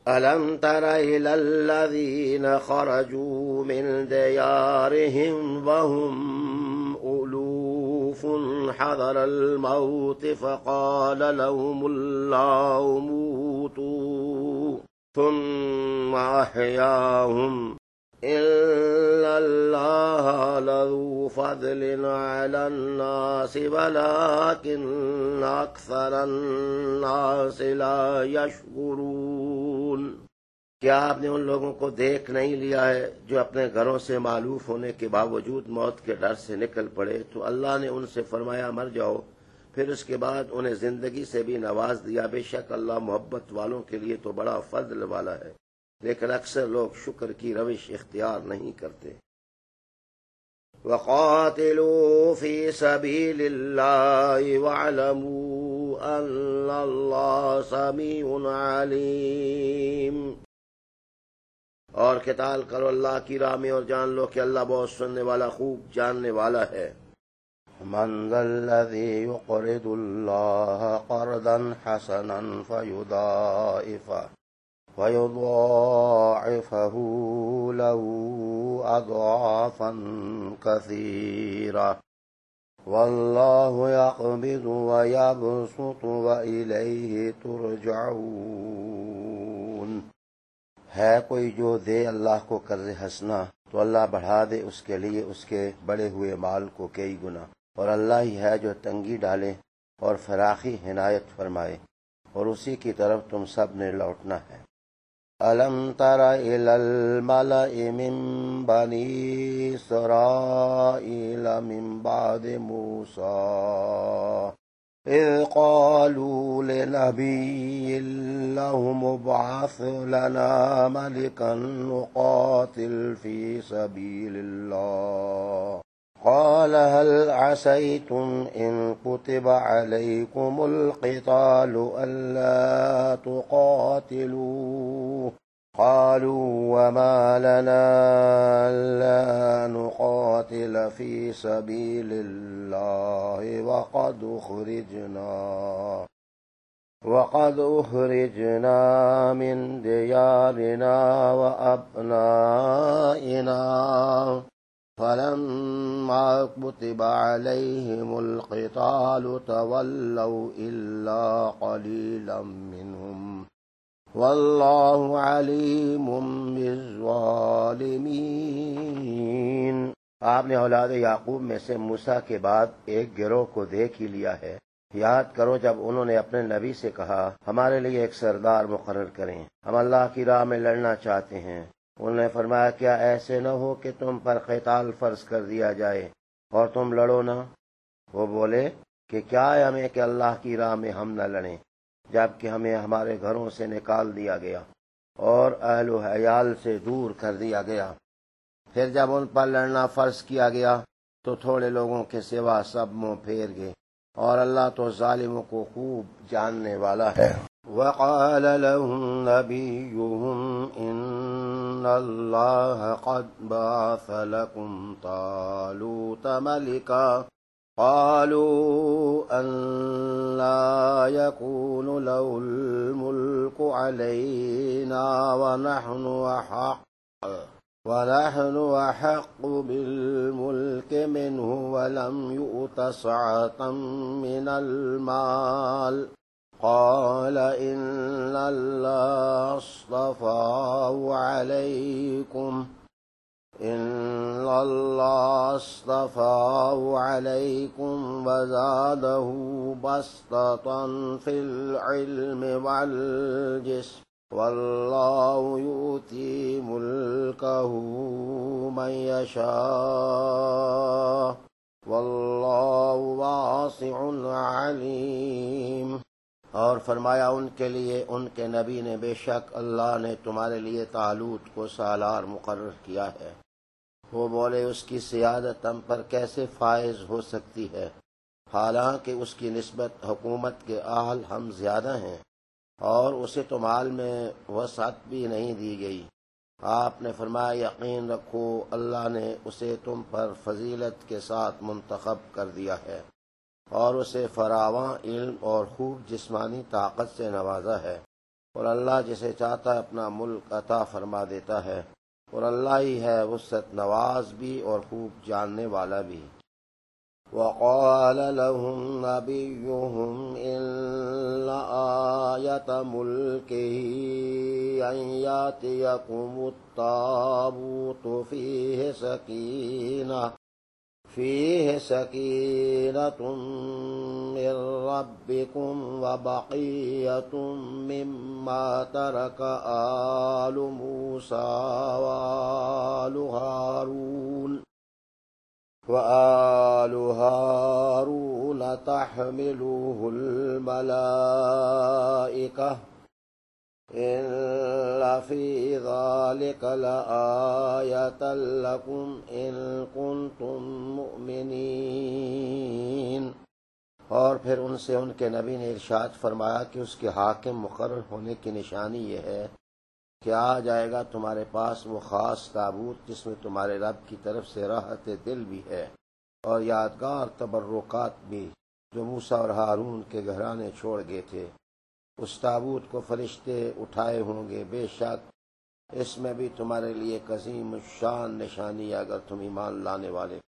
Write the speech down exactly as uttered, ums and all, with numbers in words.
ألم تر إلى الذين خرجوا من ديارهم وهم ألوف حذر الموت فقال لهم الله موتوا ثم أحياهم إن الله لذو فضل على الناس ولكن أكثر الناس لا يشكرون۔ کیا آپ نے ان لوگوں کو دیکھ نہیں لیا ہے جو اپنے گھروں سے معلوف ہونے کے باوجود موت کے ڈر سے نکل پڑے؟ تو اللہ نے ان سے فرمایا مر جاؤ، پھر اس کے بعد انہیں زندگی سے بھی نواز دیا۔ بے شک اللہ محبت والوں کے لیے تو بڑا فضل والا ہے، لیکن اکثر لوگ شکر کی روش اختیار نہیں کرتے۔ وَقَاتِلُوا فِي سَبِيلِ اللَّهِ وَاعْلَمُوا أَنَّ اللَّهَ سَمِيعٌ عَلِيمٌ۔ اور قتال کرو اللہ کی راہ میں اور جان لو کہ اللہ بہت سننے والا، خوب جاننے والا ہے۔ مَنْ ذَا الَّذِي يُقْرِضُ اللَّهَ قَرْضًا حَسَنًا فَيُضَاعِفَهُ وَيُضَاعِفَهُ لَهُ أَضْعَافًا كَثِيرَةً وَاللَّهُ يَقْبِضُ وَيَبْسُطُ وَإِلَيْهِ تُرْجَعُونَ۔ ہے کوئی جو دے اللہ کو قرض حسنہ تو اللہ بڑھا دے اس کے لیے اس کے بڑے ہوئے مال کو کئی گنا، اور اللہ ہی ہے جو تنگی ڈالے اور فراخی عنایت فرمائے، اور اسی کی طرف تم سب نے لوٹنا ہے۔ أَلَمْ تَرَ إِلَى الْمَلَإِ مِنْ بَنِي إِسْرَائِيلَ مِنْ بَعْدِ مُوسَىٰ إِذْ قَالُوا لِنَبِيٍّ لَهُمُ ابْعَثْ لَنَا مَلِكًا نُقَاتِلْ فِي سَبِيلِ اللَّهِ قال هل عسيتم إن كتب عليكم القتال ألا تقاتلوا قالوا وما لنا ألا نقاتل في سبيل الله وقد أخرجنا وقد أخرجنا من ديارنا وأبنائنا فلما كتب عليهم القتال تولوا إلا قليلا منهم والله عليم بالظالمين۔ آپ نے اولاد یعقوب میں سے موسیٰ کے بعد ایک گروہ کو دیکھ ہی لیا ہے۔ یاد کرو جب انہوں نے اپنے نبی سے کہا ہمارے لیے ایک سردار مقرر کریں، ہم اللہ کی راہ میں لڑنا چاہتے ہیں۔ انہوں نے فرمایا کیا ایسے نہ ہو کہ تم پر قتال فرض کر دیا جائے اور تم لڑو نہ؟ وہ بولے کہ کیا ہے ہمیں کہ اللہ کی راہ میں ہم نہ لڑیں جبکہ ہمیں ہمارے گھروں سے نکال دیا گیا اور اہل و عیال سے دور کر دیا گیا۔ پھر جب ان پر لڑنا فرض کیا گیا تو تھوڑے لوگوں کے سوا سب منہ پھیر گئے، اور اللہ تو ظالموں کو خوب جاننے والا ہے۔ وقال لهم نبيهم إن الله قد بعث لكم طالوت ملكا قالوا أنى يكون له الملك علينا ونحن أحق ونحن أحق بالملك منه ولم يؤت سعة من المال قال إن الله اصطفاه عليكم إن الله اصطفاه عليكم وزاده بسطة في العلم والجسم والله يؤتي ملكه من يشاء والله واسع عليم۔ اور فرمایا ان کے لیے ان کے نبی نے بے شک اللہ نے تمہارے لیے طالوت کو سالار مقرر کیا ہے۔ وہ بولے اس کی سیادت ہم پر کیسے فائز ہو سکتی ہے، حالانکہ اس کی نسبت حکومت کے اہل ہم زیادہ ہیں اور اسے تو مال میں وسعت بھی نہیں دی گئی۔ آپ نے فرمایا یقین رکھو اللہ نے اسے تم پر فضیلت کے ساتھ منتخب کر دیا ہے اور اسے فراواں علم اور خوب جسمانی طاقت سے نوازا ہے، اور اللہ جسے چاہتا ہے اپنا ملک عطا فرما دیتا ہے، اور اللہ ہی ہے وسعت نواز بھی اور خوب جاننے والا بھی۔ وقال لهم نبيهم إن آية ملكه أن يأتيكم التابوت فيه سكينة فيه سكينة من ربكم وبقية مما ترك آل موسى وآل هارون وآل هارون تحمله الملائكة إن في ذلك لآية لكم إن كنتم مؤمنين۔ اور پھر ان سے ان کے نبی نے ارشاد فرمایا کہ اس کے حاکم مقرر ہونے کی نشانی یہ ہے کہ آ جائے گا تمہارے پاس وہ خاص تابوت جس میں تمہارے رب کی طرف سے راحت دل بھی ہے اور یادگار تبرکات بھی جو موسیٰ اور ہارون کے گھرانے چھوڑ گئے تھے۔ اس تابوت کو فرشتے اٹھائے ہوں گے، بے شک اس میں بھی تمہارے لیے ایک عظیم الشان نشانی ہے اگر تم ایمان لانے والے